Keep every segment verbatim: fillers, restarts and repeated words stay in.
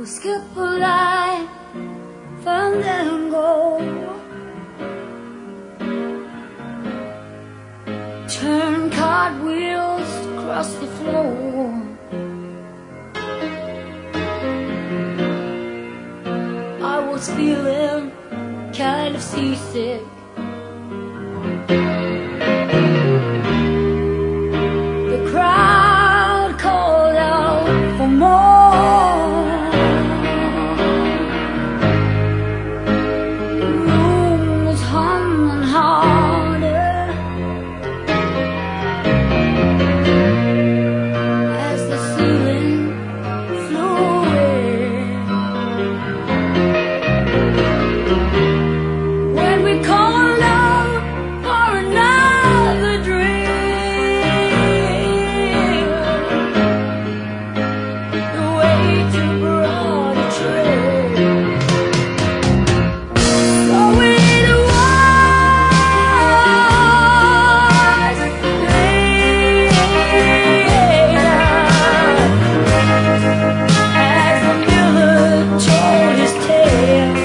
will skip a line, find and go, turn cartwheels across the floor. I was feeling kind of seasick. The crowd called out for more. The room was humming harder as the ceiling flew away. When we called out for another drink, the waiter brought a tray. So it was later, as the miller told his tale,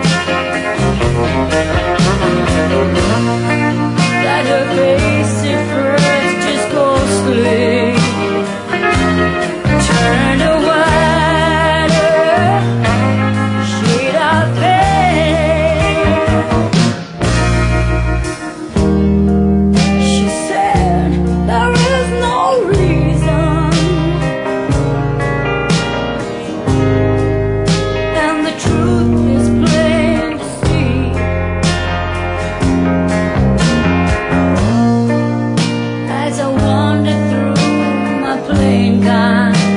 that her face at first just ghostly turned a whiter shade of pale. She said there is no reason, and the truth is plain to see. As I wandered through my plain kind